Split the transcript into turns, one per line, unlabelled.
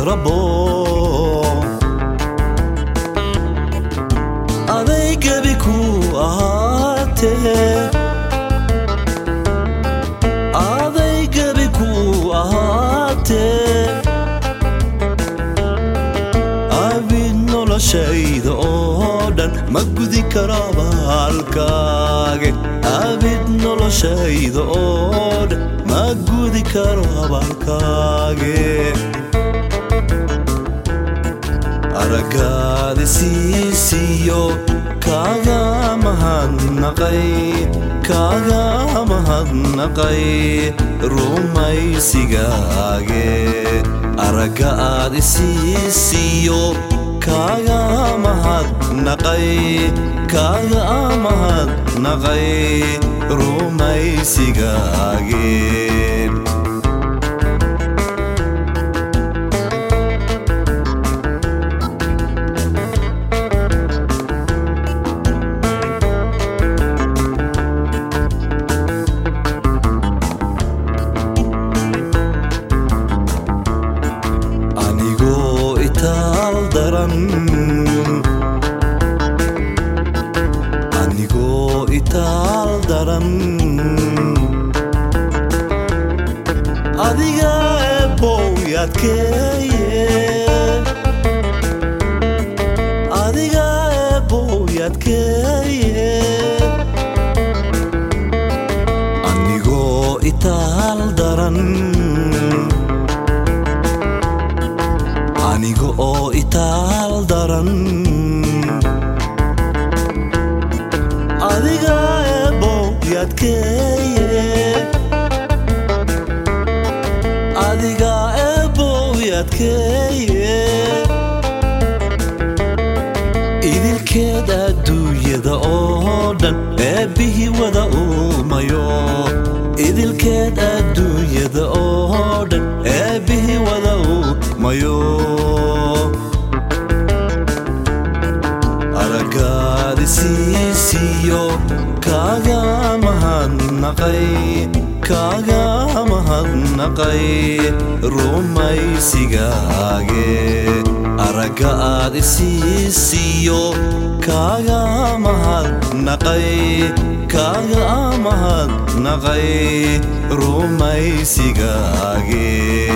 rabo adayga biku aate adayga biku aate abid noloshayda oo dhan ma gudi karo abaalkaage abid noloshayda oo dhan ma gudi karo abaalkaage aragaadi siisiyo kaaga mahadnaqay rumaysigaage aragaadi siisiyo kaaga mahadnaqay rumaysigaage anigoo itaal daran adiga eebbow yaadkeeye adiga eebbow yaadkeeye anigoo itaal daran aniga oo itaal daran adiga eebbow yaadkeeye adiga eebbow yaadkeeye idilkeed adduunyada oo dhan eebbihii wada uumayo idilkeed adduunyada oo dhan eebbihii wada uumayo aragaadi siisiyo kaaga mahadnaqay rumaysigaage aragaadi siisiyo kaaga mahadnaqay rumaysigaage